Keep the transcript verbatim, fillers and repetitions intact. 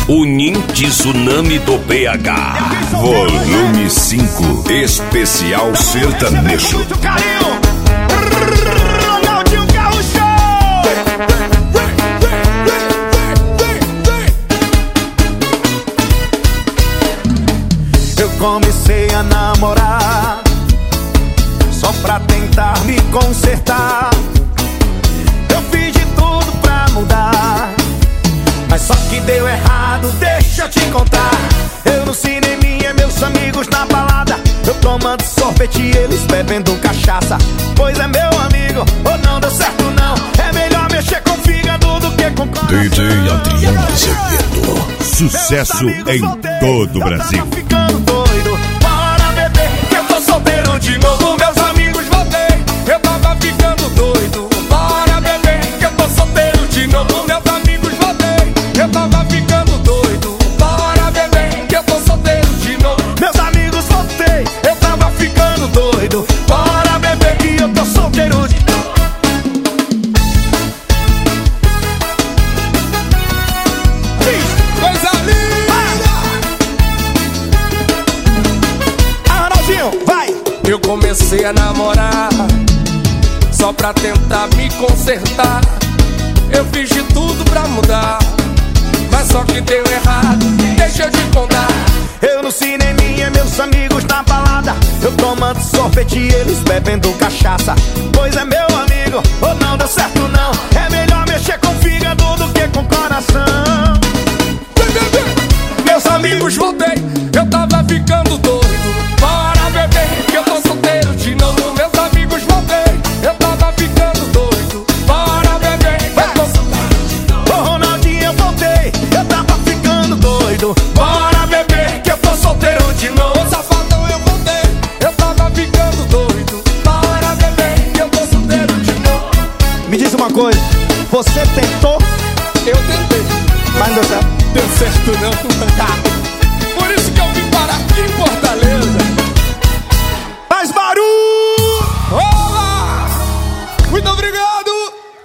O Nin Tsunami do B H. Volume cinco. Especial sertanejo. Muito carinho. Ronaldinho Gaúcho. Eu comecei a namorar só pra tentar me consertar. Eu fiz de tudo pra mudar, mas só que deu errado, deixa eu te contar. Eu no cineminha, meus amigos na balada, eu tomando sorvete e eles bebendo cachaça. Pois é, meu amigo, ou não deu certo não. É melhor mexer com fígado do que com coração. D J Adriano Azevedo. Sucesso em todo o Brasil. Eu tava ficando doido, bora beber, que eu tô solteiro de novo. Meus amigos, voltei, eu tava ficando doido, bora beber, que eu tô solteiro de novo. Meus amigos, voltei, eu tava ficando doido, bora beber, que eu tô solteiro de novo. Meus amigos, voltei, eu tava ficando doido, bora beber, que eu tô solteiro de novo. Coisa linda! Ah, Ronaldinho, vai! Eu comecei a namorar só pra tentar me consertar. Eu fiz de tudo pra mudar, mas só que deu errado, deixa eu te contar. Eu no cineminha, meus amigos na balada, eu tomando sorvete e eles bebendo cachaça. Pois é, meu amigo, ou não deu certo não. É melhor mexer com fígado do que com coração. Meus amigos, voltei, eu tava ficando doido, bora beber, que eu tô solteiro de novo. Meus amigos, voltei, eu tava ficando doido, bora beber, que eu tô solteiro de novo. Ô Ronaldinho, eu voltei, eu tava ficando doido, bora beber, que eu tô solteiro de novo. Ô safadão, eu voltei, eu tava ficando doido, bora beber, que eu tô solteiro de novo. Me diz uma coisa, você tentou? Eu tentei, mas não deu certo. Deu certo não. Tá.